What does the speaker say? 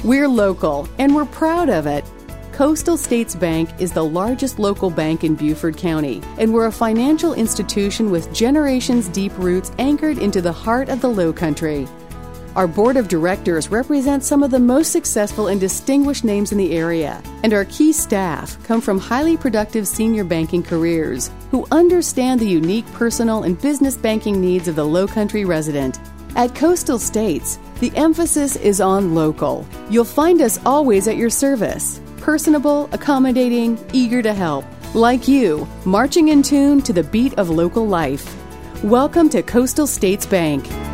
We're local, and we're proud of it. Coastal States Bank is the largest local bank in Beaufort County, and we're a financial institution with generations-deep roots anchored into the heart of the Lowcountry. Our board of directors represents some of the most successful and distinguished names in the area, and our key staff come from highly productive senior banking careers who understand the unique personal and business banking needs of the Lowcountry resident. At Coastal States, the emphasis is on local. You'll find us always at your service. Personable, accommodating, eager to help. Like you, marching in tune to the beat of local life. Welcome to Coastal States Bank.